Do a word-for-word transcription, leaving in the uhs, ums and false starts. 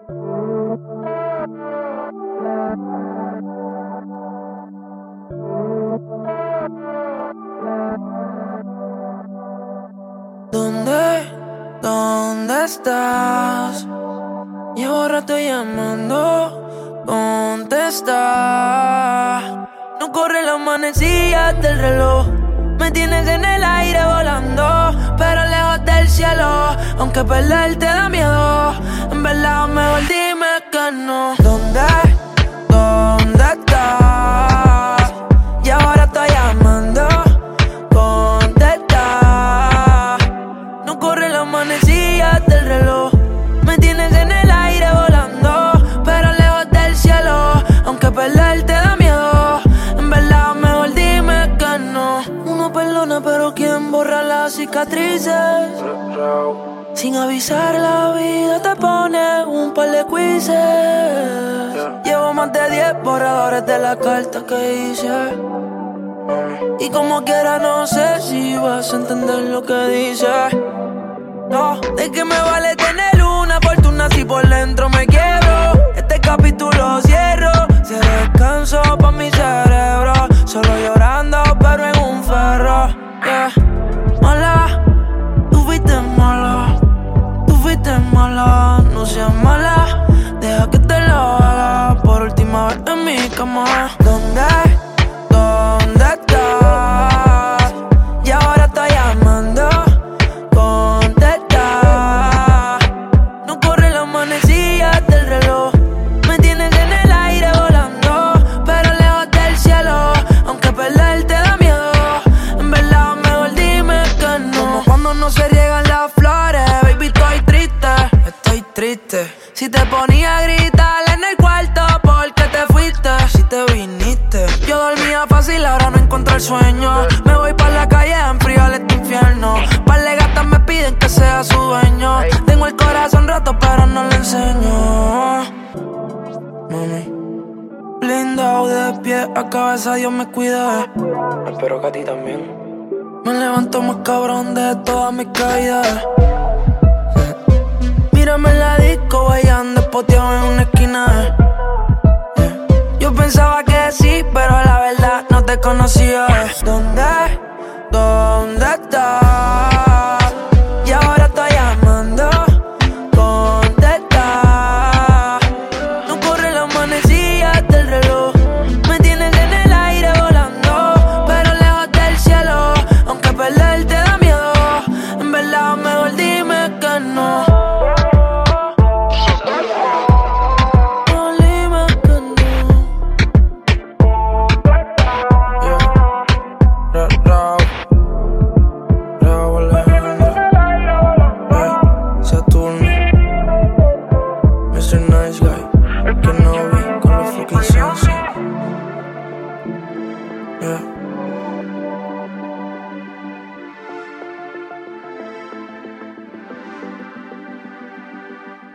¿Dónde? ¿Dónde estás? Llevo rato llamando, contesta. No corre las manecillas del reloj. Me tienes en el aire volando, pero lejos del cielo. Aunque perder te da miedo, en verdad mejor dime que no. ¿Dónde? ¿Dónde estás? Y ahora estoy llamando, contesta. No corre las manecillas del reloj. Me tienes en el aire volando, pero lejos del cielo. Aunque perder te da miedo, en verdad mejor dime que no. Uno perdona, pero ¿quién borra las cicatrices? Sin avisar la vida te pone un par de quizzes. Llevo más de diez borradores de la carta que hice. Y como quiera no sé si vas a entender lo que dice. No, ¿de qué me vale tener una fortuna si por dentro me quiebro? Este capítulo cierro, se descanso pa' mi cerebro. Solo llorando pero en un ferro, yeah. Mala, tú fuiste mala, tú fuiste mala. No seas mala, deja que te lo haga por última vez en mi cama. ¿Dónde? ¿Dónde estás? Y ahora estoy llamando, contesta. No corre las manecillas del reloj. Me tienes en el aire volando, pero lejos del cielo. Aunque perder te da miedo, en verdad mejor dime que no. Como cuando no se riegan las flores, baby, estoy triste, estoy triste. Si te ponía a gritar en el cuarto porque te fuiste, si te viniste. Yo dormía fácil, ahora no encuentro el sueño. Me voy pa' la calle a enfriar este infierno. Par de gatas me piden que sea su dueño. Tengo el corazón roto pero no lo enseño. Mami, blindado de pie a cabeza, Dios me cuida. Espero que a ti también. Me levanto más cabrón de todas mis caídas. Mírame en la disco, bailando espoteado en una esquina. Yo pensaba que sí, pero la verdad no te conocía.